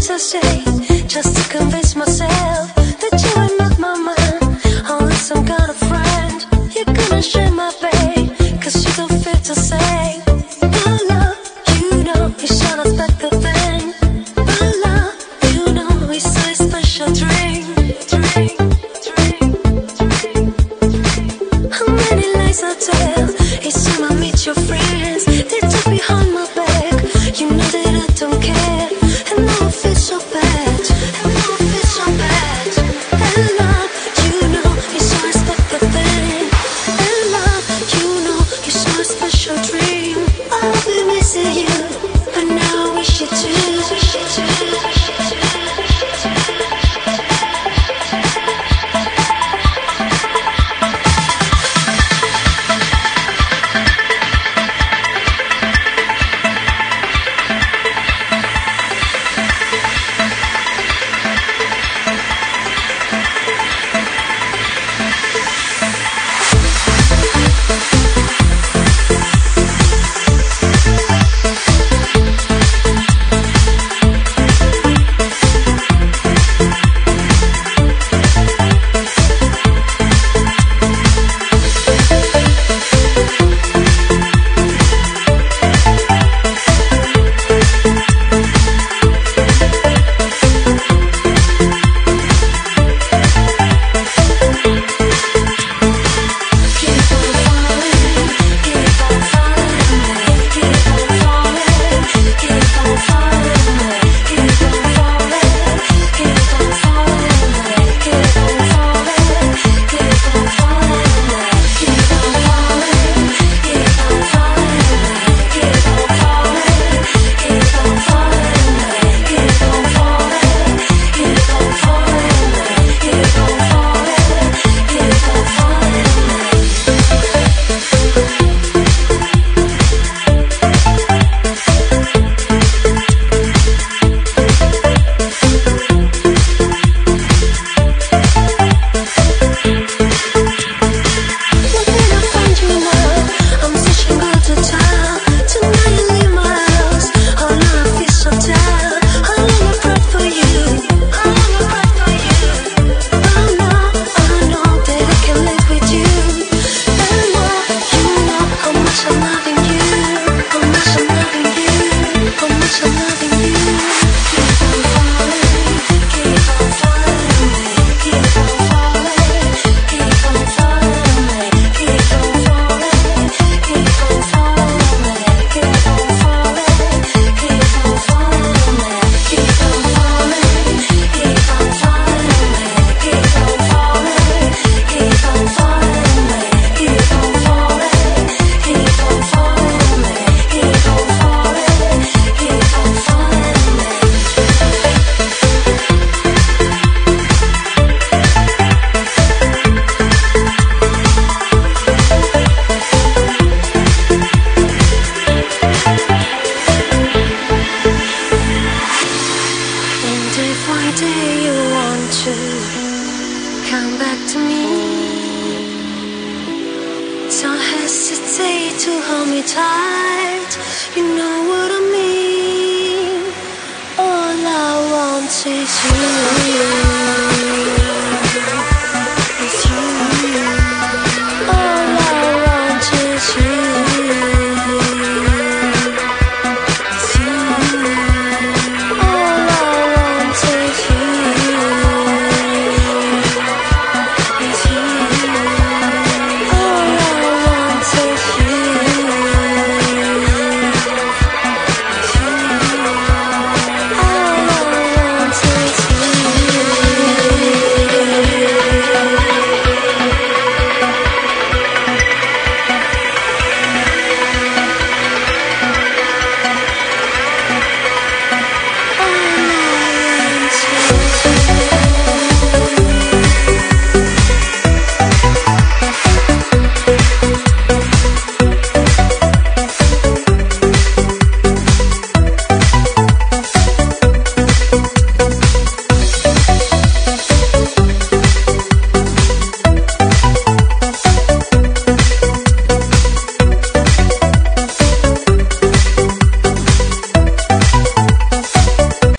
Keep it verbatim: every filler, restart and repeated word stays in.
hesitate just to convince myself that you are not my man, only some kind of friend. You're gonna share my pain, cause you don't feel to say my love, you know it's unexpected thing. My love, you know it's a special dream. Dream, dream, dream, dream. How many lies I tell each time I meet your friends? They talk behind my back, you know that I don't care. And now I feel so bad, and now I feel so bad. And love, you know it's so expected thing. And love, you know it's so special dream. I'll be missing you, but now I wish you too. Wish you too. To hold me tight, you know what I mean. All I want is you.